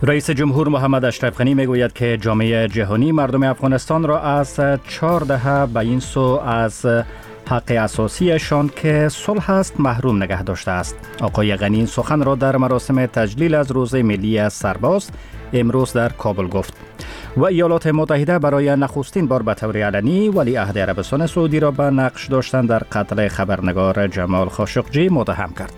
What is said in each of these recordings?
رئیس جمهور محمد اشرف غنی میگوید که جامعه جهانی مردم افغانستان را از 4 دهه به این سو از حق اساسیشان که صلح است محروم نگه داشته است. آقای غنی این سخن را در مراسم تجلیل از روز ملی سرباز امروز در کابل گفت. و ایالات متحده برای نخستین بار به طور علنی ولیعهد عربستان سعودی را به نقش داشتن در قتل خبرنگار جمال خاشقجی متهم کرد.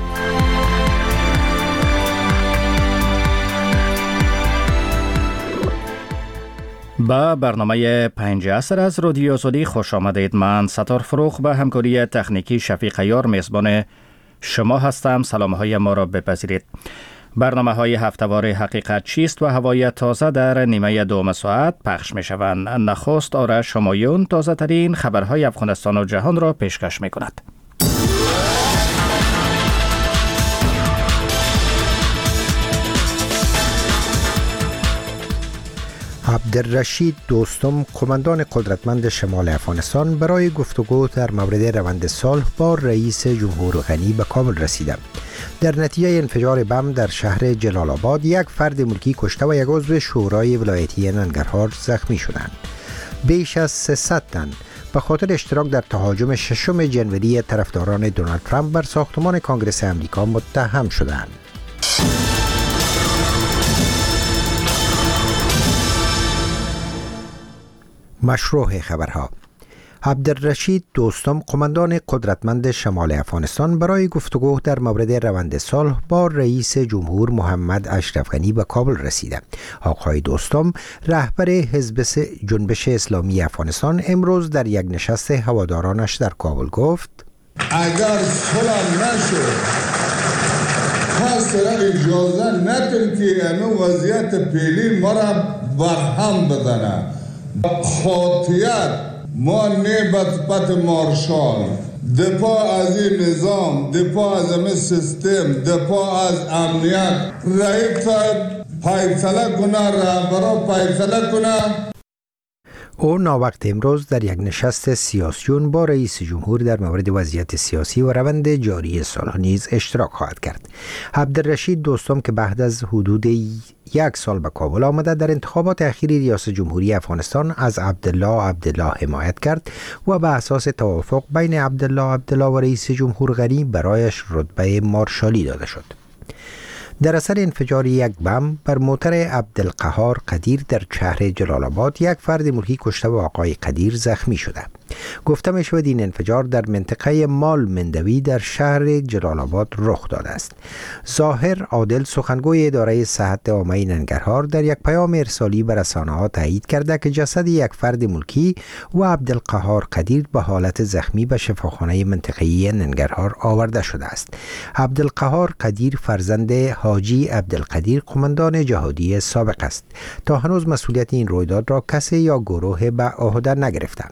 با برنامه 5 عصر از رادیو آزادی خوش آمدید. من ستار فروخ به همکاری تکنیکی شفیق عیار میزبان شما هستم. سلامهای ما را بپذیرید. برنامه های هفته‌وار حقیقت چیست و هوای تازه در نیمه دوم ساعت پخش می شوند. نخست آرش همایون تازه ترین خبرهای افغانستان و جهان را پیشکش می کند. عبدالرشید دوستم قماندان قدرتمند شمال افغانستان برای گفتگو در مورد روند صلح با رئیس جمهور غنی به کابل رسیده. در نتیجه انفجار بم در شهر جلال آباد یک فرد ملکی کشته و یک عضو شورای ولایتی ننگرهار زخمی شدند. بیش از 300 تن به خاطر اشتراک در تهاجم 6 ژانویه طرفداران دونالد ترامپ بر ساختمان کنگره آمریکا متهم شدند. مشروع خبرها. عبدالرشید دوستم قماندان قدرتمند شمال افغانستان برای گفتگو در مورد روند صلح با رئیس جمهور محمد اشرف غنی به کابل رسیده. آقای دوستم رهبر حزب جنبش اسلامی افغانستان امروز در یک نشست هوادارانش در کابل گفت اگر صلح نشد خاص اجازه نداریم که این وضعیت فعلی ما را برهم بدنه. خاطیت ما نسبت مارشال دفاع از این نظام، دفاع از این سیستم، دفاع از امنیت رئیس فیصله کنه، رهبرا فیصله کنه. او ناوقت امروز در یک نشست سیاسیون با رئیس جمهور در مورد وضعیت سیاسی و روند جاری صلح نیز اشتراک خواهد کرد. عبدالرشید دوستم که بعد از حدود 1 سال به کابل آمده در انتخابات اخیر ریاست جمهوری افغانستان از عبدالله حمایت کرد و به اساس توافق بین عبدالله و رئیس جمهور غنی برایش رتبه مارشالی داده شد. در اثر انفجار یک بم بر موتر عبدالقهار قدیر در شهر جلال آباد یک فرد ملکی کشته و آقای قدیر زخمی شده. گفته می شود این انفجار در منطقه مال مندوی در شهر جلال آباد رخ داده است. ظاهر عادل سخنگوی اداره صحت عامه ننگرهار در یک پیام ارسالی به رسانه‌ها تایید کرده که جسد یک فرد ملکی و عبدالقهار قدیر به حالت زخمی به شفاخانه منطقه‌ای ننگرهار آورده شده است. عبدالقهار قدیر فرزند حاجی عبدالقدیر قماندان جهادی سابق است. تا هنوز مسئولیت این رویداد را کسی یا گروه به عهده نگرفتند.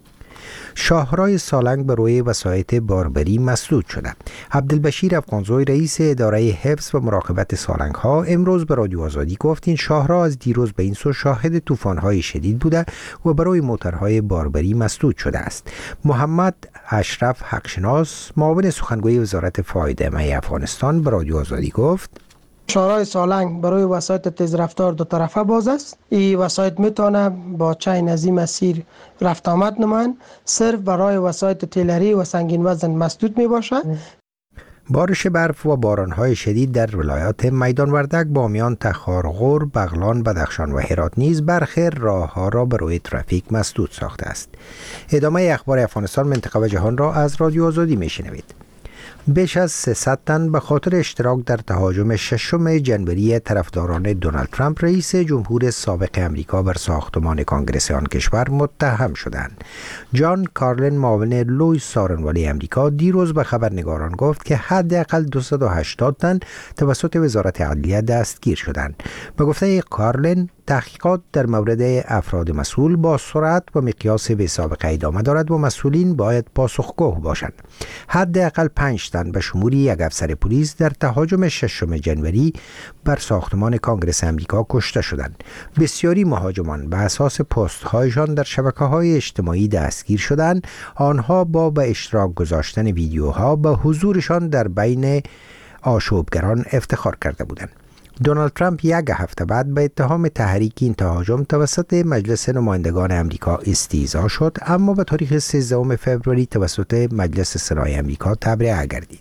شاهرای سالنگ به روی وسایط باربری مسدود شده. عبدالبشیر افغانزوی رئیس اداره حفظ و مراقبت سالنگ ها امروز به رادیو آزادی گفت این شاهرا از دیروز به این سو شاهد طوفان‌های شدید بوده و برای موترهای باربری مسدود شده است. محمد اشرف حقشناس معاون سخنگوی وزارت فایده افغانستان به رادیو آزادی گفت شاهرای سالنگ برای وسایط تیز رفتار دو طرفه باز است. این وسایط میتونه با چین از این مسیر رفت آمد نمایند. صرف برای وسایط تیلری و سنگین وزن مسدود می باشد. بارش برف و بارانهای شدید در ولایات میدان وردک، بامیان، تخارغور، بغلان، بدخشان و هرات نیز برخی راهها را برای ترافیک مسدود ساخته است. ادامه اخبار افغانستان، منطقه و جهان را از رادیو آزادی میشنوید. بیش از 300 تن به خاطر اشتراک در تهاجم 6 ژانویه طرفداران دونالد ترامپ رئیس جمهور سابق امریکا بر ساختمان کنگره آن کشور متهم شدند. جان کارلین معاون لویس سارنوالی امریکا دیروز به خبرنگاران گفت که حداقل 280 تن توسط وزارت عدلیه دستگیر شدند. به گفته کارلین تحقیقات در مورد افراد مسئول با سرعت و مقیاس بی سابقه ادامه دارد و مسئولین باید پاسخگو باشند. حداقل 5 تن به شمول یک افسر پلیس در تهاجم 6 ژانویه بر ساختمان کنگره آمریکا کشته شدند. بسیاری مهاجمان به اساس پست‌هایشان در شبکه‌های اجتماعی دستگیر شدند. آنها با به اشتراک گذاشتن ویدیوها به حضورشان در بین آشوبگران افتخار کرده بودند. دونالد ترامپ یک هفته بعد به اتهام تحریک این تهاجم توسط مجلس نمایندگان امریکا استیضاح شد، اما به تاریخ 13 فوریه توسط مجلس سنای امریکا تبرئه گردید.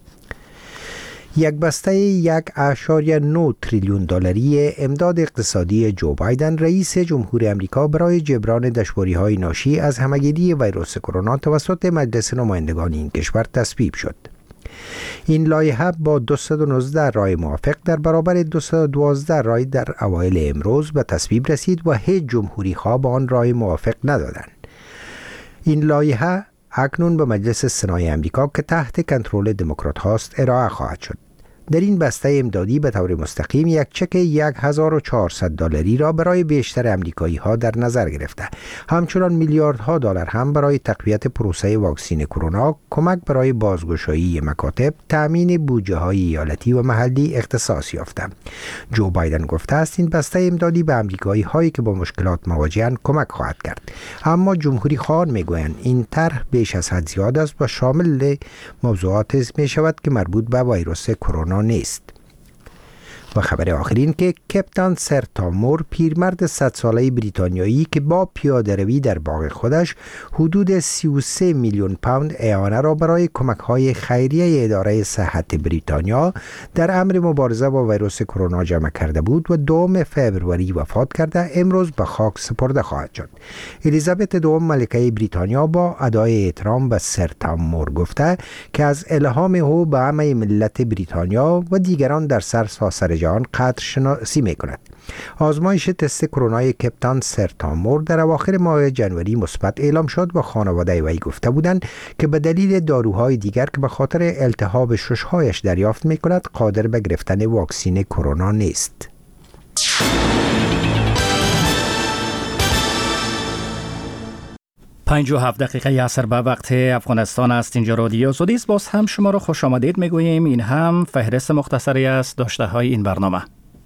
یک بسته 1.9 تریلیون دلاری امداد اقتصادی جو بایدن رئیس جمهور امریکا برای جبران دشواری‌های ناشی از همه‌گیری ویروس کرونا توسط مجلس نمایندگان این کشور تصویب شد. این لایحه با 219 رای موافق در برابر 212 رای در اوایل امروز به تصویب رسید و هیچ جمهوری خواه به آن رای موافق ندادند. این لایحه اکنون به مجلس سنای امریکا که تحت کنترل دموکرات هاست ارائه خواهد شد. در این بسته امدادی به طور مستقیم یک چک 1400 دلاری را برای بیشتر امریکایی ها در نظر گرفته. همچنان میلیاردها دلار هم برای تقویت پروسه واکسین کرونا، کمک برای بازگشایی مکاتب، تامین بودجه های ایالتی و محلی اختصاص یافته. جو بایدن گفته است این بسته امدادی به امریکایی هایی که با مشکلات مواجهند کمک خواهد کرد. اما جمهوری خواهان میگویند این طرح بیش از حد زیاد است و شامل موضوعات می شود که مربوط به ویروس کرونا نیست. و خبر آخرین که کپتان سر تام مور، پیرمرد 100 ساله بریتانیایی که با پیاده‌روی در باغ خودش حدود 33 میلیون پوند اعانه را برای کمک‌های خیریه اداره صحت بریتانیا در امر مبارزه با ویروس کرونا جمع کرده بود و 2 فوریه وفات کرده، امروز به خاک سپرده خواهد شد. الیزابت دوم ملکه بریتانیا با ادای احترام به سر تام مور گفته که از الهام او به همه ملت بریتانیا و دیگران در سراسر جهان قدرشناسی می‌کند. آزمایش تست کرونای کپتان سر تام مور در اواخر ماه ژانویه مثبت اعلام شد و خانواده وی گفته بودند که به دلیل داروهای دیگر که به خاطر التهاب شش‌هایش دریافت می‌کند قادر به گرفتن واکسین کرونا نیست. 57 دقیقه عصر به وقت افغانستان است. اینجا رادیو آزادی است. باز هم شما را خوش آمدید میگوییم. این هم فهرست مختصری است داشته های این برنامه.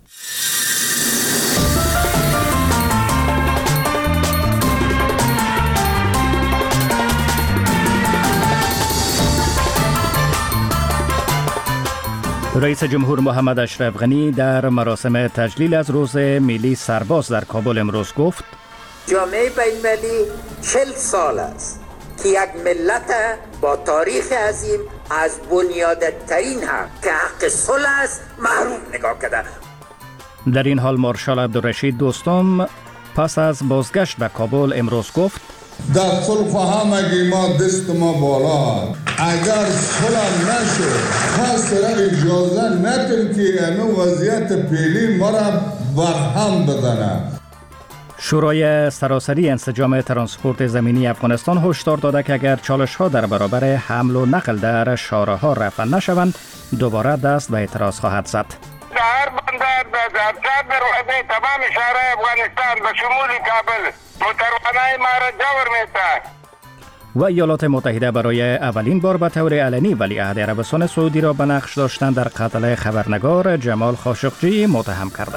رئیس جمهور محمد اشرف غنی در مراسم تجلیل از روز ملی سرباز در کابل امروز گفت: جامعه بین‌المللی 40 سال است که یک ملت با تاریخ عظیم از بنیادترین حق که حق صلح است محروم نگاه کرده. در این حال مارشال عبدالرشید دوستم پس از بازگشت به کابل امروز گفت: در صلح همگی ما دست ما بالا، اگر صلح نشه پس اجازه ندیم که این وضعیت فعلی ما را برهم بدنه. شورای سراسری انسجام ترانسپورت زمینی افغانستان هشدار داده که اگر چالش‌ها در برابر حمل و نقل در شاهراه‌ها رفع نشوند دوباره دست به اعتراض خواهد زد. در بندر در راه تمام شهر افغانستان به شمول کابل متروانه ما را جور می‌سازد. و ایالات متحده برای اولین بار به طور علنی ولیعهد عربستان سعودی را به نقش داشتن در قتل خبرنگار جمال خاشقجی متهم کرده.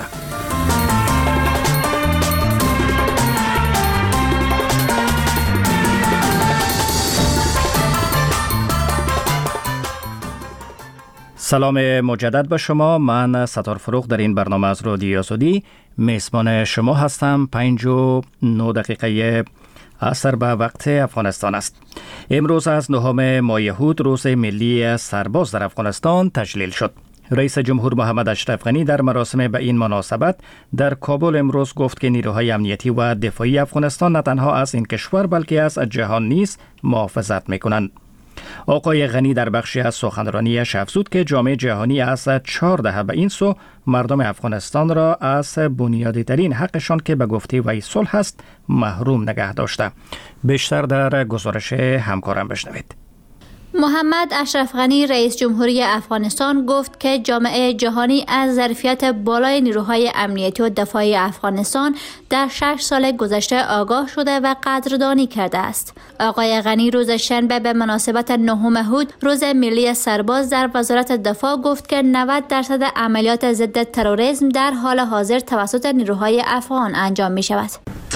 سلام مجدد به شما. من ستار فروغ در این برنامه از رادیو آزادی میزبان شما هستم. 5:09 دقیقه عصر به وقت افغانستان است. امروز از 9 ماه یهود روز ملی سرباز در افغانستان تجلیل شد. رئیس جمهور محمد اشرف غنی در مراسم به این مناسبت در کابل امروز گفت که نیروهای امنیتی و دفاعی افغانستان نه تنها از این کشور بلکه از جهان نیز محافظت می‌کنند. آقای غنی در بخشی از سخنرانیش افزود که جامعه جهانی از 4 دهه به این سو مردم افغانستان را از بنیادی ترین حقشان که به گفته وی صلح است محروم نگه داشته. بیشتر در گزارش همکارم بشنوید. محمد اشرف غنی رئیس جمهوری افغانستان گفت که جامعه جهانی از ظرفیت بالای نیروهای امنیتی و دفاعی افغانستان در 6 سال گذشته آگاه شده و قدردانی کرده است. آقای غنی روز شنبه به مناسبت 9 مهود روز ملی سرباز در وزارت دفاع گفت که 90% عملیات ضد تروریسم در حال حاضر توسط نیروهای افغان انجام می شود.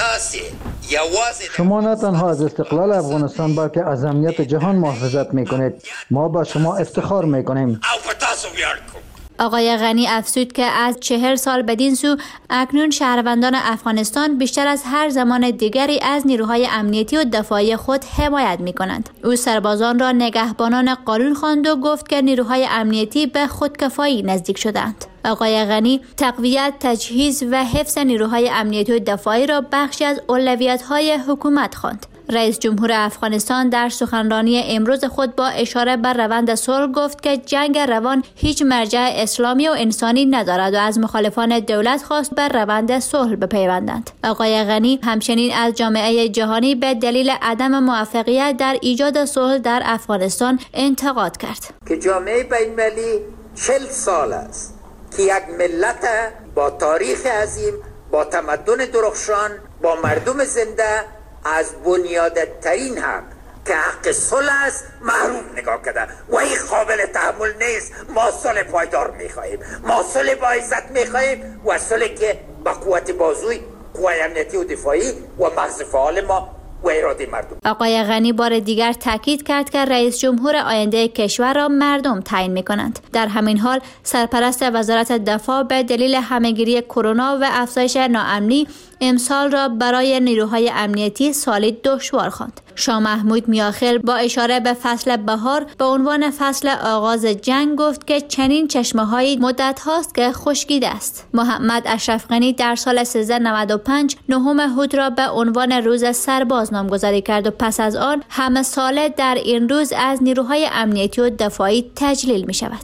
شما نه تنها از استقلال افغانستان بلکه از امنیت جهان محافظت میکنید. ما با شما افتخار میکنیم. آقای غنی افزود که از 40 سال بدین سو اکنون شهروندان افغانستان بیشتر از هر زمان دیگری از نیروهای امنیتی و دفاعی خود حمایت می‌کنند. او سربازان را نگهبانان قانون خواند و گفت که نیروهای امنیتی به خودکفایی نزدیک شدند. آقای غنی تقویت، تجهیز و حفظ نیروهای امنیتی و دفاعی را بخشی از اولویت‌های حکومت خواند. رئیس جمهور افغانستان در سخنرانی امروز خود با اشاره بر روند صلح گفت که جنگ روان هیچ مرجع اسلامی و انسانی ندارد و از مخالفان دولت خواست بر روند صلح بپیوندند. آقای غنی همچنین از جامعه جهانی به دلیل عدم موفقیت در ایجاد صلح در افغانستان انتقاد کرد. که جامعه بین‌المللی 40 سال است که یک ملت با تاریخ عظیم، با تمدن درخشان، با مردم زنده از بنیادترین حق که حق صلح است محروم نگاه کرده و این قابل تحمل نیست. ما صلح پایدار میخواهیم، ما صلح با عزت میخواهیم و صلح که با قوت بازوی قوای امنیتی و دفاعی و مغز فعال ما و اراده مردم. آقای غنی بار دیگر تاکید کرد که رئیس جمهور آینده کشور را مردم تعیین می‌کنند. در همین حال سرپرست وزارت دفاع به دلیل همه‌گیری کرونا و افزایش ناامنی امسال را برای نیروهای امنیتی سالی دشوار خواند. شاه محمود میاخیل با اشاره به فصل بهار به عنوان فصل آغاز جنگ گفت که چنین چشمه‌هایی مدت هاست که خشکیده است. محمد اشرف غنی در سال 1395 9 هود را به عنوان روز سرباز نامگذاری کرد و پس از آن همه ساله در این روز از نیروهای امنیتی و دفاعی تجلیل می شود.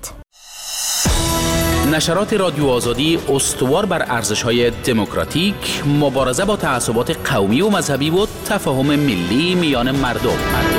نشرات رادیو آزادی استوار بر ارزش‌های دموکراتیک، مبارزه با تعصبات قومی و مذهبی و تفاهم ملی میان مردم.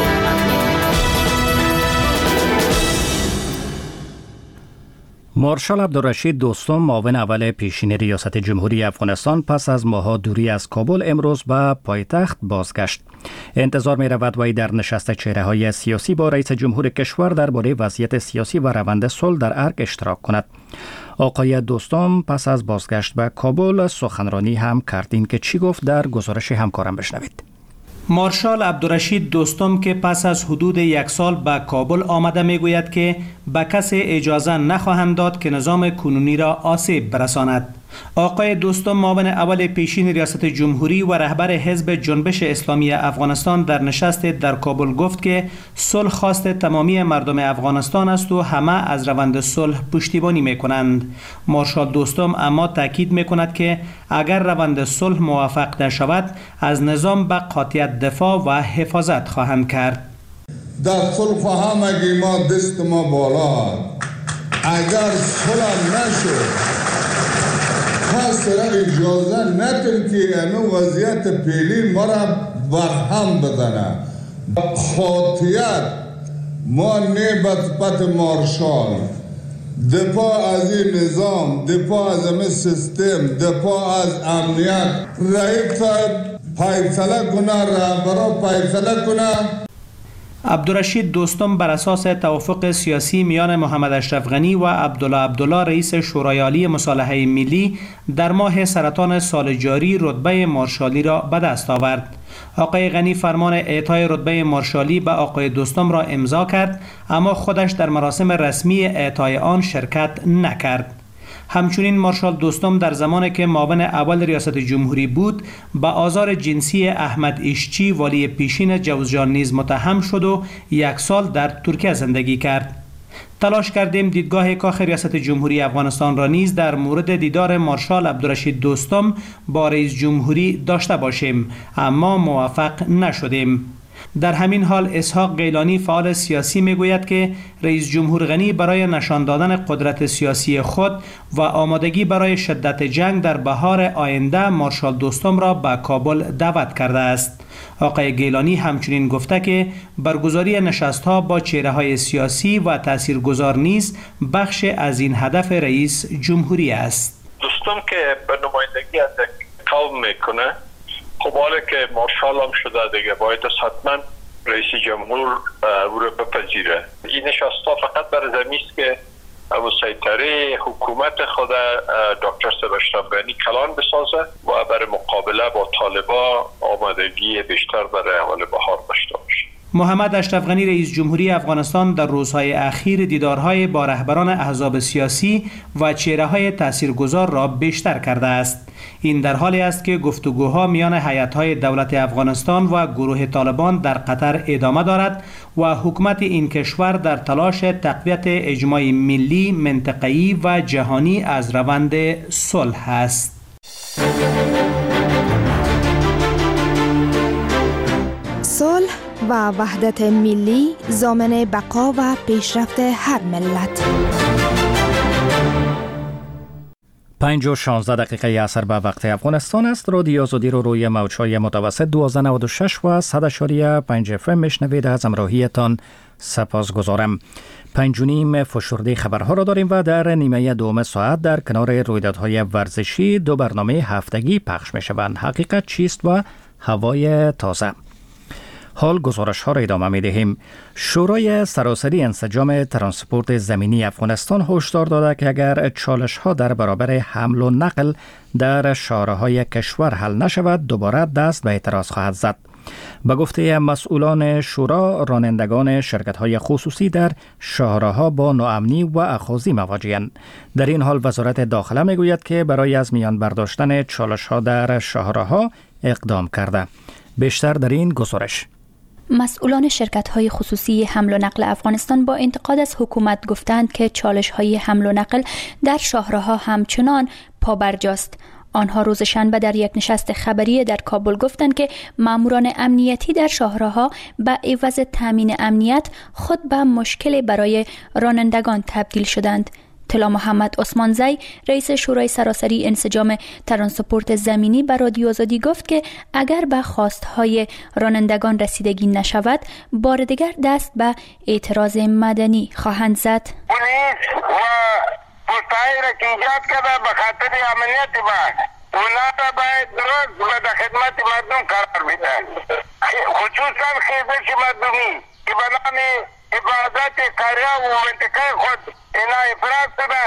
مارشال عبدالرشید دوستم، معاون اول پیشین ریاست جمهوری افغانستان، پس از ماه‌ها دوری از کابل امروز به پایتخت بازگشت. انتظار می رود وی در نشست چهره‌های سیاسی با رئیس جمهور کشور درباره وضعیت سیاسی و روند صلح در ارگ اشتراک کند. آقای دوستم پس از بازگشت به کابل سخنرانی هم کرد. این که چی گفت در گزارش همکارم بشنوید. مارشال عبدالرشید دوستم که پس از حدود 1 سال به کابل آمده میگوید که به کسی اجازه نخواهند داد که نظام کنونی را آسیب برساند. آقای دوستم معاون اول پیشین ریاست جمهوری و رهبر حزب جنبش اسلامی افغانستان در نشست در کابل گفت که صلح خواست تمامی مردم افغانستان است و همه از روند صلح پشتیبانی میکنند. مارشال دوستم اما تاکید میکند که اگر روند صلح موفق نشود از نظام به قاطعیت دفاع و حفاظت خواهند کرد. در صلح همگی ما دست ما بالا، اگر صلح نشد خاص را اجازه نتن که اینو وضعیت پیلی ما را برهم بدنه. خاطیت ما نبت مارشال دفاع از این نظام، دفاع از این سیستم، دفاع از امنیت رئیس فیصله کنه، رهبرا فیصله کنه. عبدالرشید دوستم بر اساس توافق سیاسی میان محمد اشرف غنی و عبدالله رئیس شورای عالی مصالحه ملی در ماه سرطان سال جاری رتبه مارشالی را به دست آورد. آقای غنی فرمان اعطای رتبه مارشالی به آقای دوستم را امضا کرد، اما خودش در مراسم رسمی اعطای آن شرکت نکرد. همچنین مارشال دوستم در زمانی که معاون اول ریاست جمهوری بود با آزار جنسی احمد ایشچی والی پیشین جوزجان نیز متهم شد و 1 سال در ترکیه زندگی کرد. تلاش کردیم دیدگاه کاخ ریاست جمهوری افغانستان را نیز در مورد دیدار مارشال عبدالرشید دوستم با رئیس جمهوری داشته باشیم، اما موفق نشدیم. در همین حال اسحاق گیلانی فعال سیاسی میگوید که رئیس جمهور غنی برای نشان دادن قدرت سیاسی خود و آمادگی برای شدت جنگ در بهار آینده مارشال دوستم را به کابل دعوت کرده است. آقای گیلانی همچنین گفته که برگزاری نشست‌ها با چهره‌های سیاسی و تاثیرگذار نیز بخش از این هدف رئیس جمهوری است. دوستم که به نمایندگی از قوم میکنه، خب حالا که مارشال هم شده دیگه باید حتما رئیس جمهور او رو بپذیره. این نشست‌ها فقط برای زمینی است که مسیطره حکومت خود دکتر اشرف غنی کلان بسازه و برای مقابله با طالبان آمادگی بیشتر برای اول بهار داشته باشه. محمد اشرف غنی رئیس جمهوری افغانستان در روزهای اخیر دیدارهای با رهبران احزاب سیاسی و چهره‌های تاثیرگذار را بیشتر کرده است. این در حالی است که گفتگوها میان هیئت‌های دولت افغانستان و گروه طالبان در قطر ادامه دارد و حکومت این کشور در تلاش تقویت اجماع ملی، منطقه‌ای و جهانی از روند صلح است. صلح و وحدت ملی ضامن بقا و پیشرفت هر ملت. 5:16 دقیقه عصر به وقت افغانستان است. رادیو آزادی رو روی موج‌های متوسط 1296 و 100.5 FM میشنوید. از همراهیتان سپاسگزارم. 5:30 فشرده خبرها را داریم و در نیمه دوم ساعت در کنار رویدادهای ورزشی 2 برنامه هفتگی پخش میشوند. حقیقت چیست و هوای تازه. حال گزارش ها را ادامه می دهیم. شورای سراسری انسجام ترانسپورت زمینی افغانستان هشدار داده که اگر چالش ها در برابر حمل و نقل در شهرهای کشور حل نشود دوباره دست به اعتراض خواهد زد. به گفته مسئولان شورا، رانندگان شرکت های خصوصی در شهرها با ناامنی و اخاذی مواجه‌اند. در این حال وزارت داخله می گوید که برای از میان برداشتن چالش ها در شهرها اقدام کرده. بیشتر در این گزارش. مسئولان شرکت‌های خصوصی حمل و نقل افغانستان با انتقاد از حکومت گفتند که چالش‌های حمل و نقل در شاهراه‌ها همچنان پابرجاست. آنها روز شنبه در یک نشست خبری در کابل گفتند که ماموران امنیتی در شاهراه‌ها به عوض تامین امنیت خود به مشکل برای رانندگان تبدیل شدند. طلا محمد عثمانزی رئیس شورای سراسری انسجام ترانسپورت زمینی به رادیو آزادی گفت که اگر به خواستهای رانندگان رسیدگی نشود بار دیگر دست به اعتراض مدنی خواهند زد. پلیس و پستایی را که ایجاد کرده به خاطر امنیت اونا را باید درست به خدمت مردم قرار بدن، خصوصا خیزش مردمی که به نام حفاظت قریه و منطقه خود اینا افراد شده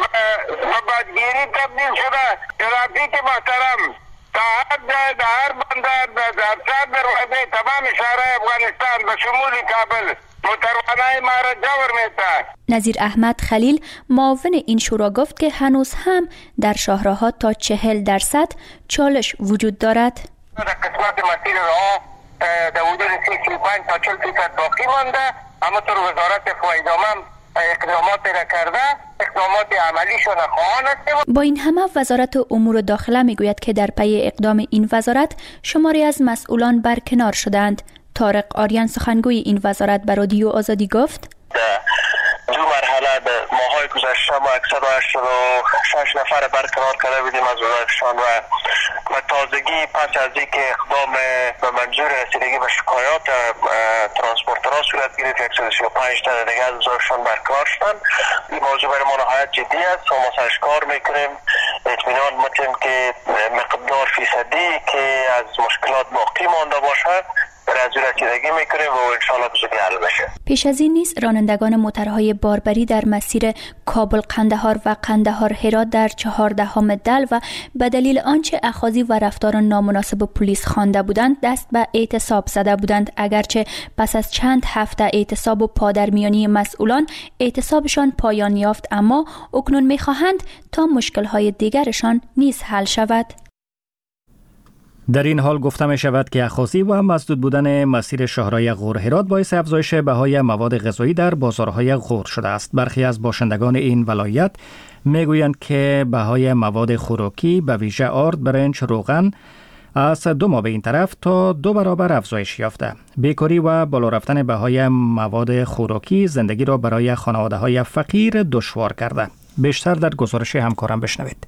و بدگیری تبدیل شده. ترافیک محترم تا هر بندر در دروازه تمام شهر افغانستان به شمول کابل موتروانای ما را جور میتن. نظیر احمد خلیل معاون این شورا گفت که هنوز هم در شاهراه‌ها تا 40% چالش وجود دارد. در قسمت مسیر راه در حدود 35 تا 40% باقی مانده، اما طور وزارت فایدامم اقدامات را کرده، اقدامات عملیشون خواهان است. با این همه وزارت امور داخله میگوید که در پی اقدام این وزارت شماری از مسئولان برکنار شدند. طارق آریان سخنگوی این وزارت به رادیو آزادی گفت: دو مرحله در ماهای گذشته ما 186 نفر برکنار کرده بودیم از وزارتشان و تازگی پس از اینکه اقدام به منظور رسیدگی به شکایات ترانسپورترها صورت گرفت 135 تن دیگه از وزارتشان برکنار شدن. این موضوع برای ما نهایت جدی است و ما سرش کار میکنیم. اطمینان میتیم که مقدار فیصدی که از مشکلات باقی مانده باشد رسیدگی میکنیم و انشاءالله بزرگی حل بشه. پیش از این نیز رانندگان موترهای باربری در مسیر کابل قندهار و قندهار هرات در 14 دل و به دلیل آنچه اخاذی و رفتار نامناسب پلیس خوانده بودند دست به اعتصاب زده بودند. اگرچه پس از چند هفته اعتصاب و پادرمیانی مسئولان اعتصابشان پایان یافت، اما اکنون میخواهند تا مشکلهای دیگرشان نیز حل شود. در این حال گفته می شود که اخاذی و مسدود بودن مسیر شاهراه غور هرات باعث افزایش بهای مواد غذایی در بازارهای غور شده است. برخی از باشندگان این ولایت می گویند که بهای مواد خوراکی به ویژه آرد، برنج، روغن از 2 ماه به این طرف تا 2 برابر افزایش یافته. بیکاری و بالا رفتن بهای مواد خوراکی زندگی را برای خانواده‌های فقیر دشوار کرده. بیشتر در گزارش همکارم بشنوید.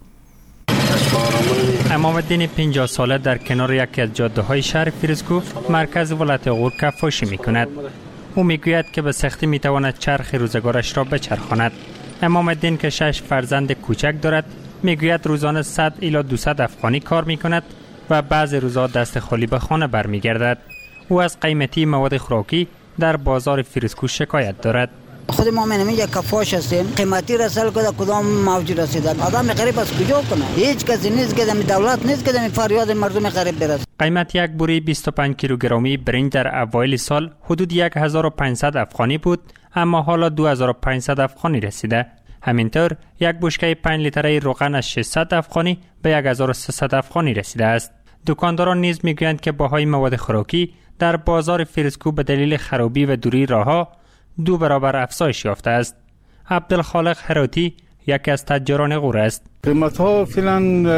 امام الدین 50 ساله در کنار یکی از جاده‌های شهر فیروزکوه مرکز ولایت غور کفاشی می‌کند. او می‌گوید که به سختی می‌تواند چرخ روزگارش را بچرخاند. امام الدین که 6 فرزند کوچک دارد می‌گوید روزانه 100 الی 200 افغانی کار می‌کند و بعضی روزها دست خالی به خانه برمیگردد. او از قیمتی مواد خوراکی در بازار فیروزکوه شکایت دارد. خود ما میگیم یک کفاش هستیم، قیمتی رسال کده کدام موجود رسیدن. آدم غریب از کجا کنه؟ هیچ کسی نیست که دولت نیست که فریاد مردم غریب برسه. قیمت یک بوری 25 کیلوگرمی برنج در اوایل سال حدود 1500 افغانی بود، اما حالا 2500 افغانی رسیده. همینطور یک بشکه 5 لیتره روغن از 600 افغانی به 1300 افغانی رسیده است. دکانداران نیز میگویند که بهای مواد خوراکی در بازار فیروزکوه به دلیل خرابی و دوری راهها 2 برابر افزایش یافته است. عبدالخالق هراتی یکی از تجاران غور است. قیمت ها فعلا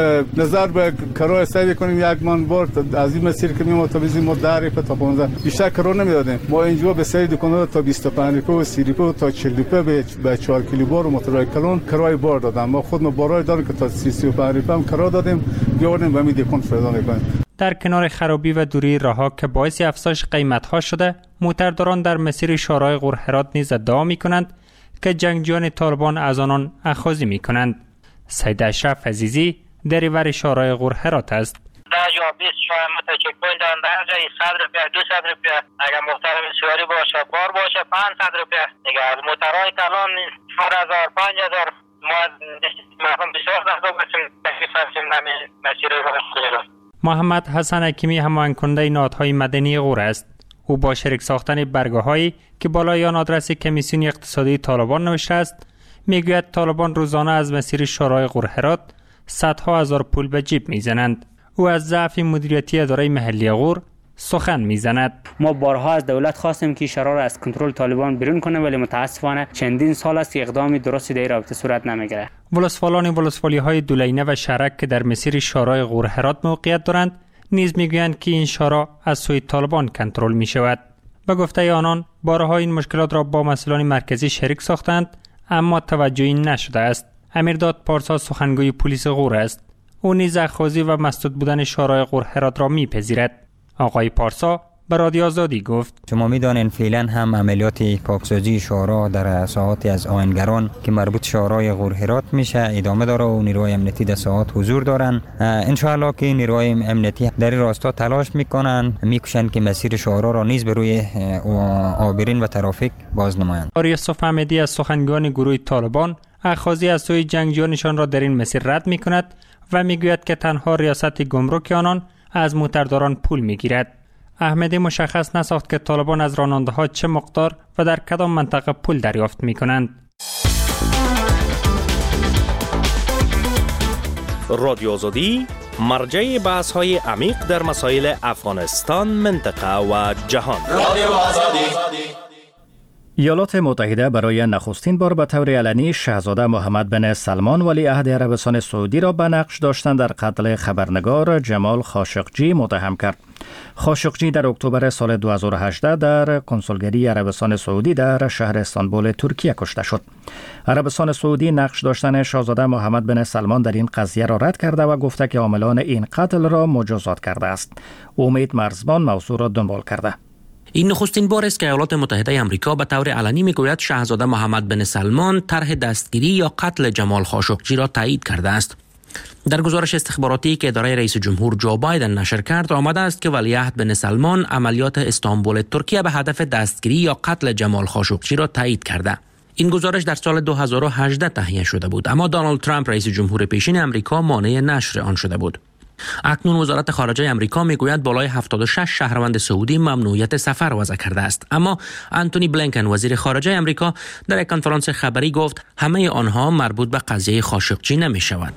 نظر به کرایه سعی کنیم یک من بار از این مسیر که میمون تا بزنیم ما 10 روپیه تا 15 بیشتر کرایه نمیدادیم. ما اینجا به سری دکانا تا 25 روپیه و 30 روپیه تا 40 روپیه به 4 کیلو بار و موتورای کلون کرایه بار دادم. ما خود ما بارای داریم که تا 35 روپیه هم کرایه دادیم، بیاوردیم و می دکان فردان کنیم. در کنار خرابی و دوری راهها که باعث افزایش قیمت‌ها شده، موترداران در مسیر شورای غور هرات نیز ادعا می‌کنند که جنگجویان طالبان از آنان اخاذی می‌کنند. سید اشرف عزیزی دریور شورای غور هرات است. در جا 20 متر چک پوینت در جای 100 روپیه 200 روپیه، اگر محترم سواری باشه بار باشه 500 روپیه. دیگه از موترهای کلان 4000 5000 ما مردم بسیار دست باشیم تکلیف هستیم همین مسیر رو. محمد حسن حکیمی هماهنگ کننده نهادهای مدنی غور است. او با شریک ساختن برگه‌هایی که بالای آن آدرس کمیسیون اقتصادی طالبان نوشته است، میگوید طالبان روزانه از مسیر شورای غور هرات صدها هزار پول به جیب میزنند. او از ضعف مدیریتی اداره محلی غور سخن میزند. ما بارها از دولت خواستیم که شورا را از کنترل طالبان بیرون کنه، ولی متاسفانه چندین سال است که اقدام درستی در رابطه صورت نمیگیره. ولسوالی‌های دولینه و شرک که در مسیر شورای غور هرات موقعیت دارند نیز میگویند که این شورا از سوی طالبان کنترل می شود. به گفته آنان بارها این مشکلات را با مسئولان مرکزی شریک ساختند، اما توجهی نشده است. امیرداد پارسا سخنگوی پلیس غور است. او نیز اخاذی و مسدود بودن شورای غور هرات را میپذیرد. آقای پارسا به رادیو آزادی گفت: شما میدانید فعلا هم عملیات پاکسازی شورا در ساحات از آهنگران که مربوط شورای غور هرات میشه ادامه داره و نیروهای امنیتی در ساحات حضور دارن. ان شاء الله که نیروهای امنیتی در این راستا تلاش میکنن، میکوشن که مسیر شورا را نیز به روی عابرین و ترافیک باز نمایند. یوسف احمدی از سخنگوان گروه طالبان اخاذی از سوی جنگجویانشان را در این مسیر رد میکند و میگوید که تنها ریاست گمرک آنان از موترداران پول میگیرد. احمدی مشخص نساخت که طالبان از راننده ها چه مقدار و در کدام منطقه پول دریافت می کنند. رادیو آزادی مرجع بحث های عمیق در مسائل افغانستان، منطقه و جهان. رادیو آزادی. ایالات متحده برای نخستین بار به طور علنی شاهزاده محمد بن سلمان ولیعهد عربستان سعودی را به نقش داشتن در قتل خبرنگار جمال خاشقجی متهم کرد. خاشقجی در اکتبر سال 2018 در کنسولگری عربستان سعودی در شهر استانبول ترکیه کشته شد. عربستان سعودی نقش داشتن شاهزاده محمد بن سلمان در این قضیه را رد کرده و گفته که عاملان این قتل را مجازات کرده است. امید مرزبان موضوع را دنبال کرده. این نخستین بار است که ایالات متحده آمریکا به طور علنی میگوید شاهزاده محمد بن سلمان طرح دستگیری یا قتل جمال خاشقجی را تایید کرده است. در گزارش استخباراتی که اداره رئیس جمهور جو بایدن نشر کرد آمده است که ولیعهد بن سلمان عملیات استانبول ترکیه به هدف دستگیری یا قتل جمال خاشقجی را تایید کرده. این گزارش در سال 2018 تهیه شده بود، اما دونالد ترامپ رئیس جمهور پیشین آمریکا مانع نشر آن شده بود. اکنون وزارت خارجه آمریکا میگوید بالای 76 شهروند سعودی ممنوعیت سفر وضع کرده است، اما انتونی بلینکن وزیر خارجه آمریکا در یک کنفرانس خبری گفت همه آنها مربوط به قضیه خاشقجی نمی شود.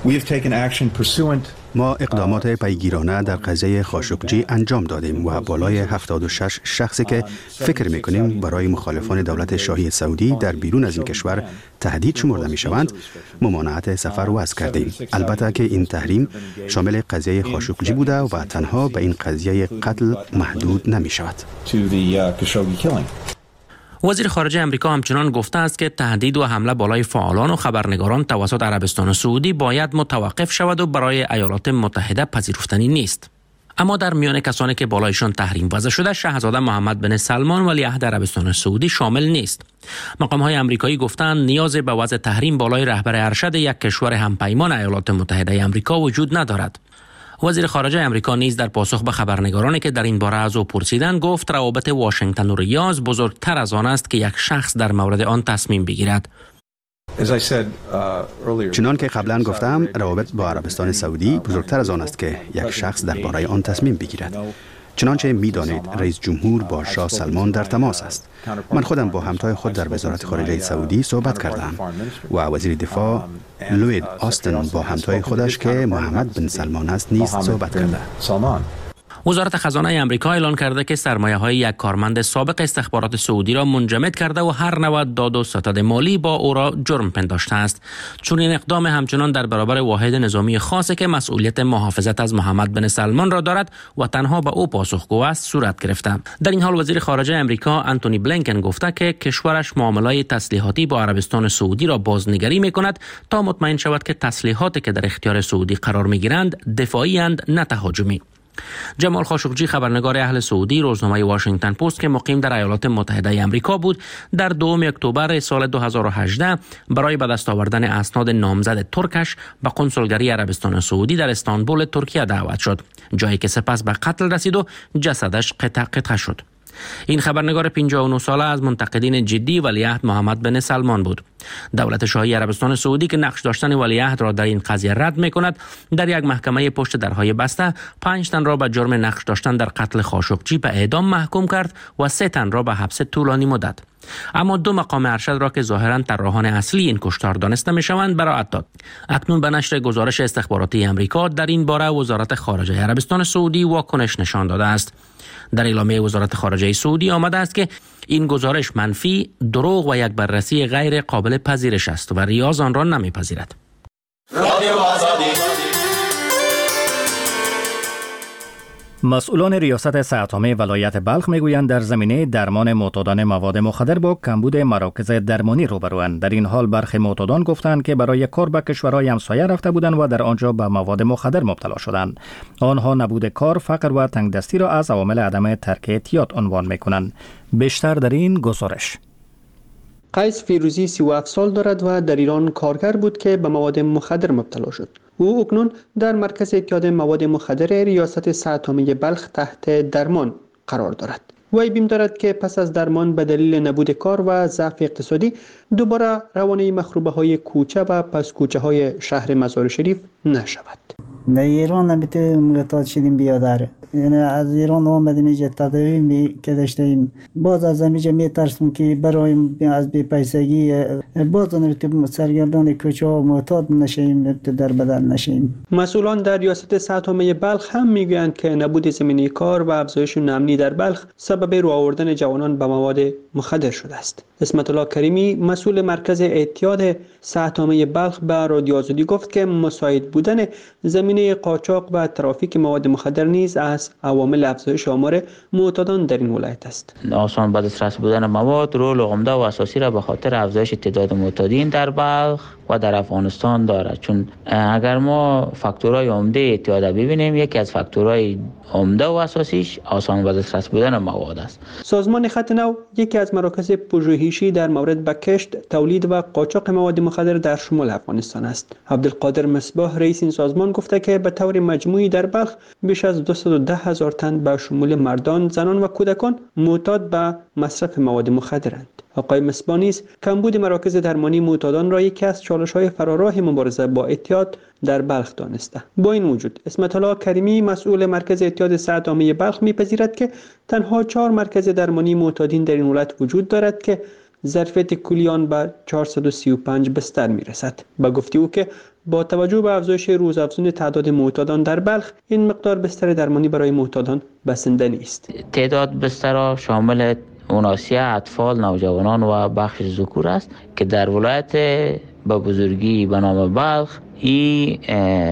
ما اقدامات پیگیرانه در قضیه خاشقجی انجام دادیم و بالای 76 شخصی که فکر میکنیم برای مخالفان دولت شاهی سعودی در بیرون از این کشور تهدید شمرده میشوند ممانعت سفر وضع کردیم. البته که این تحریم شامل قضیه خاشقجی بوده و تنها به این قضیه قتل محدود نمی شود. وزیر خارجه آمریکا همچنان گفته است که تهدید و حمله بالای فعالان و خبرنگاران توسط عربستان سعودی باید متوقف شود و برای ایالات متحده پذیرفتنی نیست. اما در میان کسانی که بالایشان تحریم وضع شده شاهزاده محمد بن سلمان ولیعهد عربستان سعودی شامل نیست. مقام‌های آمریکایی گفتند نیاز به وضع تحریم بالای رهبر ارشد یک کشور همپیمان ایالات متحده آمریکا وجود ندارد. وزیر خارجه امریکا نیز در پاسخ به خبرنگارانی که در این باره از او پرسیدند گفت روابط واشنگتن و ریاض بزرگتر از آن است که یک شخص در مورد آن تصمیم بگیرد. چنان که قبلا گفتم، روابط با عربستان سعودی بزرگتر از آن است که یک شخص درباره آن تصمیم بگیرد. چنانچه می‌دانید رئیس جمهور با شاه سلمان در تماس است. من خودم با همتای خود در وزارت خارجه سعودی صحبت کردم و وزیر دفاع لوید آستن با همتای خودش که محمد بن سلمان است نیز صحبت کرده. وزارت خزانه امریکا اعلان کرده که سرمایه‌های یک کارمند سابق استخبارات سعودی را منجمد کرده و هر نوع داد و ستد مالی با او را جرم پنداشته است. چون این اقدام همچنان در برابر واحد نظامی خاصی که مسئولیت محافظت از محمد بن سلمان را دارد و تنها به او پاسخگو است صورت گرفته. در این حال وزیر خارجه امریکا انتونی بلینکن گفته که کشورش معاملات تسلیحاتی با عربستان سعودی را بازنگری می‌کند تا مطمئن شود که تسلیحاتی که در اختیار سعودی قرار می‌گیرند دفاعی اند نه تهاجمی. جمال خاشقجی خبرنگار اهل سعودی روزنامه واشنگتن پست که مقیم در ایالات متحده آمریکا بود در 2 اکتبر سال 2018 برای به دست آوردن اسناد نامزد ترکش به کنسولگری عربستان سعودی در استانبول ترکیه دعوت شد، جایی که سپس به قتل رسید و جسدش قطع شد. این خبرنگار 59 ساله از منتقدین جدی ولیعهد محمد بن سلمان بود. دولت شاهی عربستان سعودی که نقش داشتن ولیعهد را در این قضیه رد می‌کند، در یک محکمه پشت درهای بسته 5 تن را به جرم نقش داشتن در قتل خاشقجی به اعدام محکوم کرد و 3 تن را به حبس طولانی مدت. اما 2 مقام ارشد را که ظاهراً طراحان اصلی این کشتار دانسته می‌شوند براءت داد. اکنون به نشر گزارش استخباراتی آمریکا در این باره وزارت خارجه عربستان سعودی واکنش نشان داده است. در اعلامیه وزارت خارجه سعودی آمده است که این گزارش منفی، دروغ و یک بررسی غیر قابل پذیرش است و ریاض آن را نمیپذیرد. مسئولان ریاست صحت‌عامه ولایت بلخ میگویند در زمینه درمان معتادان مواد مخدر با کمبود مراکز درمانی روبروند. در این حال برخی معتادان گفتند که برای کار به کشورهای همسایه رفته بودند و در آنجا به مواد مخدر مبتلا شدند. آنها نبود کار، فقر و تنگدستی را از عوامل عدم ترک اعتیاد عنوان میکنند. بیشتر در این گزارش. قیس فیروزی 37 سال دارد و در ایران کارگر بود که به مواد مخدر مبتلا شد. او اکنون در مرکز اعتیاد مواد مخدر ریاست صحت‌عامه بلخ تحت درمان قرار دارد. وی بیم دارد که پس از درمان به دلیل نبود کار و ضعف اقتصادی دوباره روانه مخروبه های کوچه و پس کوچه های شهر مزار شریف نشود. در ایران نمیتونه مقطعات شدیم بیاداره، یعنی از ایران آمدیم اینجا تداوی که داشتیم، باز از اینجا میترسیم که برایم از بی پیسگی باز نمیتونیم سرگردان کوچه ها معتاد نشیم، در بدن نشیم. مسئولان در ریاست صحت‌عامه بلخ هم میگویند که نبود زمینه کار و افزایش نوآوری در بلخ سبب رو آوردن جوانان به مواد مخدر شده است. اسمت الله کریمی مسئول مرکز اعتیاد صحت‌عامه بلخ به رادیو آزادی گفت که مساعد بودن زمینه قاچاق و ترافیک مواد مخدر نیز از عوامل افزایش آمار معتادان در این ولایت است. آسان به دسترس بودن مواد رول عمده و اساسی را به خاطر افزایش تعداد معتادین در بلخ و در افغانستان دارد، چون اگر ما فاکتورهای عمده اعتیاد ببینیم، یکی از فاکتورهای عمده و اساسیش آسان به دسترس بودن مواد است. سازمان خط نو یکی از مراکز پژوهشی در مورد به کشت، تولید و قاچاق مواد مخدر در شمال افغانستان است. عبدالقادر مصباح رئیس این سازمان گفته که به طور مجموعی در بلخ بیش از 210,000 تن به شمول مردان، زنان و کودکان معتاد به مصرف مواد مخدرند. آقای مصباح نیز کمبود مراکز درمانی معتادان را یکی از چالش‌های فراراه مبارزه با اعتیاد در بلخ دانسته. با این وجود اسمت الله کریمی مسئول مرکز اعتیاد صحت‌عامه بلخ می‌پذیرد که تنها 4 مرکز درمانی معتادین در این ولایت وجود دارد که ظرفیت کلی آن به 435 بستر می‌رسد. به گفته او که با توجه به افزایش روزافزون تعداد معتادان در بلخ، این مقدار بستر درمانی برای معتادان بسنده نیست. تعداد بسترها شامل اوناسیه، اطفال، نوجوانان و بخش ذکور است که در ولایت به بزرگی به نام بلخ این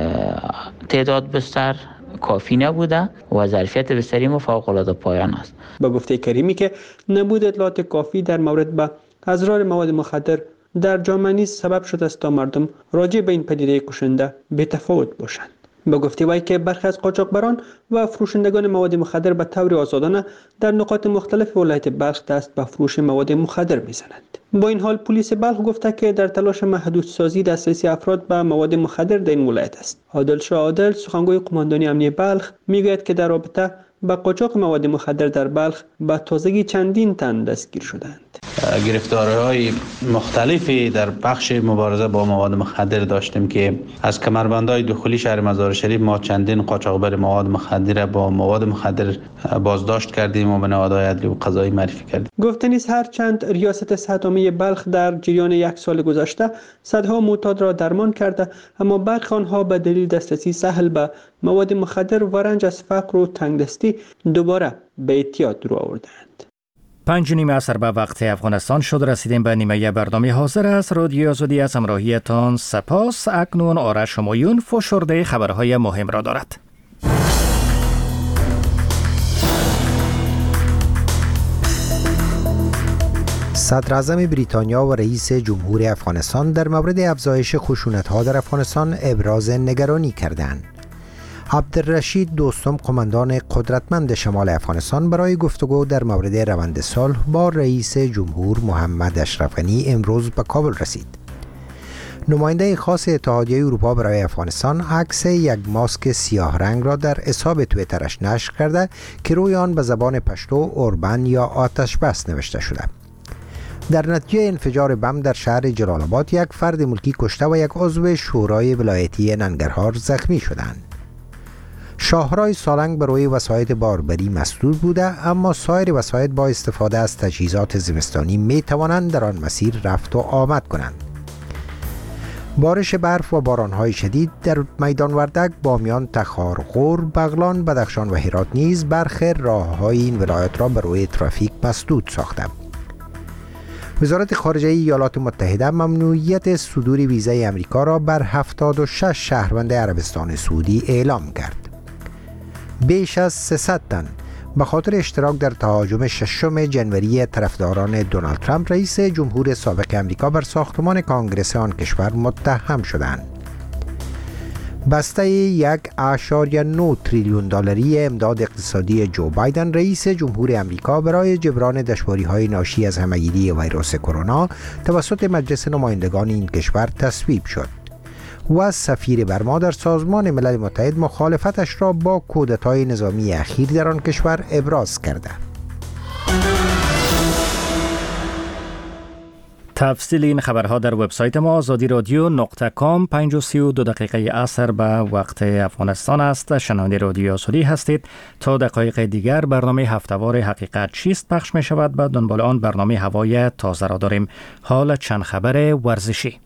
تعداد بستر کافی نبوده و ظرفیت بستری ما فوق‌العاده پایان است. به گفته کریمی که نبود اطلاعات کافی در مورد به اضرار مواد مخدر در جامعه نیز سبب شده است تا مردم راجع به این پدیده کشنده بی‌تفاوت باشند. به گفته وی که برخی از قاچاقبران و فروشندگان مواد مخدر به طور آزادانه در نقاط مختلف ولایت بلخ دست به فروش مواد مخدر می‌زنند. با این حال پلیس بلخ گفته که در تلاش محدودسازی دسترسی افراد به مواد مخدر در این ولایت است. عادل شاه عادل سخنگوی قماندانی امنیتی بلخ میگوید که در رابطه با قاچاق مواد مخدر در بلخ به تازگی چندین تن دستگیر شدند. گرفتاری‌های مختلفی در بخش مبارزه با مواد مخدر داشتیم که از کمربندهای داخلی شهر مزار شریف ما چندین قاچاقبر مواد مخدر با مواد مخدر بازداشت کردیم و به نهادهای عدلی و قضایی معرفی کردیم. گفته نیست هرچند ریاست صحت عامه بلخ در جریان یک سال گذشته صدها معتاد را درمان کرده، اما برخی آنها به دلیل دسترسی سهل به مواد مخدر و رنج از فقر و تنگدستی دوباره به اعتیاد رو آوردند. 5:30 عصر به وقت افغانستان شد. رسیدیم به نیمه برنامه حاضر است. رادیو آزادی از همراهیتان سپاس. اکنون آرش همایون فشرده خبرهای مهم را دارد. صدر اعظم بریتانیا و رئیس جمهور افغانستان در مورد افزایش خشونت‌ها در افغانستان ابراز نگرانی کردند. عبدالرشید دوستم قماندان قدرتمند شمال افغانستان برای گفتگو در مورد روند صلح با رئیس جمهور محمد اشرف غنی امروز به کابل رسید. نماینده خاص اتحادیه اروپا برای افغانستان عکس یک ماسک سیاه رنگ را در حساب توییترش نشر کرده که روی آن به زبان پشتو اوربن یا آتش بس نوشته شده. در نتیجه انفجار بم در شهر جلال آباد یک فرد ملکی کشته و یک عضو شورای ولایتی ننگرهار زخمی شدند. شاهراه سالنگ به روی وسایط باربری مسدود بوده، اما سایر وسایط با استفاده از تجهیزات زمستانی می توانند در آن مسیر رفت و آمد کنند. بارش برف و بارانهای شدید در میدان وردک، بامیان، تخار، غور، بغلان، بدخشان و هرات نیز برخی راههای این ولایت را به روی ترافیک مسدود ساخته. وزارت خارجه ایالات متحده ممنوعیت صدور ویزای امریکا را بر 76 شهروند عربستان سعودی اعلام کرد. بیش از 300 تن به خاطر اشتراک در تهاجم 6 ژانویه طرفداران دونالد ترامپ رئیس جمهور سابق امریکا بر ساختمان کانگرس آن کشور متهم شدند. بسته 1.9 تریلیون دلاری امداد اقتصادی جو بایدن رئیس جمهور امریکا برای جبران دشواری‌های ناشی از همه‌گیری ویروس کرونا توسط مجلس نمایندگان این کشور تصویب شد و سفیر برما در سازمان ملل متحد مخالفتش را با کودتای نظامی اخیر در آن کشور ابراز کرده. تفصیل این خبرها در وبسایت ما azadiradyo.com. 5:32 عصر به وقت افغانستان است. شنونده رادیو آزادی هستید. تا دقایق دیگر برنامه هفته‌وار حقیقت چیست پخش می شود. بعد دنبال آن برنامه هوای تازه را داریم. حال چند خبر ورزشی.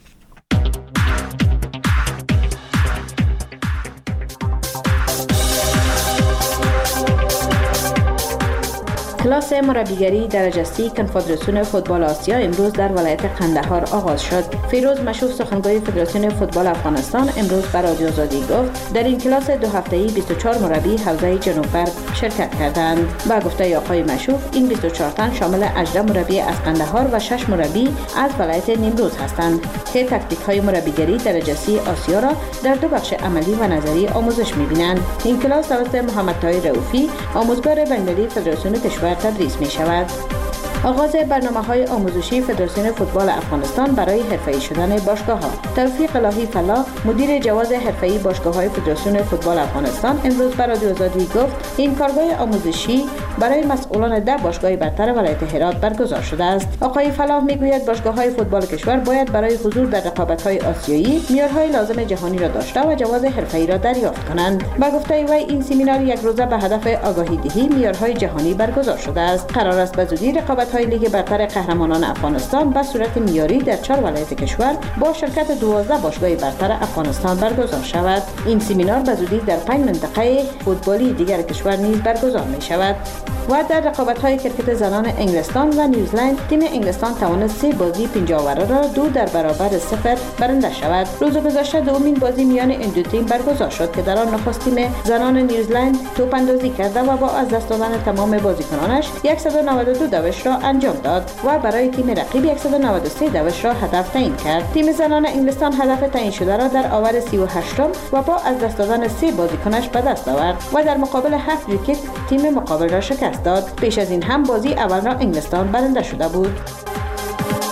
کلاس مربیگری درجه C کنفدراسیون فوتبال آسیا امروز در ولایت قندهار آغاز شد. فیروز مشوف سخنگوی فدراسیون فوتبال افغانستان امروز به رادیو آزادی گفت در این کلاس 2 هفته‌ای 24 مربی حوزه جنوب غرب شرکت کردند. با گفته آقای مشوف این 24 تن شامل 18 مربی از قندهار و 6 مربی از ولایت نیمروز هستند که تکتیک‌های مربیگری درجه C آسیا را در 2 بخش عملی و نظری آموزش می‌بینند. این کلاس توسط محمد طاهر رؤوفی آموزگار بین‌المللی فدراسیون کشور تدریس می شود. آغاز برنامه‌های آموزشی فدراسیون فوتبال افغانستان برای حرفه‌ای شدن باشگاه‌ها. توفیق الهی فلاح مدیر جواز حرفه‌ای باشگاه‌های فدراسیون فوتبال افغانستان امروز به رادیو آزادی گفت این کارگاه آموزشی برای مسئولان 10 باشگاه برتر ولایت هرات برگزار شده است. آقای فلاح میگوید باشگاه‌های فوتبال کشور باید برای حضور در رقابت‌های آسیایی معیارهای لازم جهانی را داشته و جواز حرفه‌ای را دریافت کنند. با گفته وی این سمینار یک روزه به هدف آگاهی دهی معیارهای جهانی برگزار شده است. قرار است به زودی رقابت‌های لیگ برتر قهرمانان افغانستان به صورت معیاری در 4 ولایت کشور با شرکت 12 باشگاه برتر افغانستان برگزار شود. این سمینار به زودی در 5 منطقه فوتبالی دیگر کشور نیز برگزار می شود. و در رقابت‌های کرکت زنان انگلستان و نیوزلند تیم انگلستان توانست 3 بازی 50 را 2 در برابر 0 برنده شود. روز گذشته دومین بازی میان این دو تیم برگزار شد که در آن نخست تیم زنان نیوزلند توپ اندازی کرده و با از دست دادن تمام بازیکنانش 192 دوش را انجام داد و برای تیم رقیب 193 دوش را هدف تعیین کرد. تیم زنان انگلستان هدف تعیین شده را در آور 38 و با از دست دادن 3 بازیکنش به دست آورد و در مقابل 7 ویکت تیم مقابل را شکست داد. پیش از این هم بازی اول را انگلستان برنده شده بود.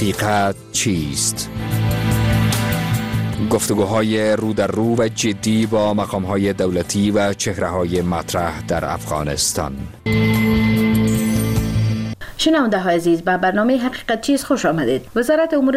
حقیقت چیست؟ گفتگوهای رو در رو و جدی با مقام‌های دولتی و چهره‌های مطرح در افغانستان. شنونده های عزیز، به برنامه حقیقت چیست خوش آمدید. وزارت امور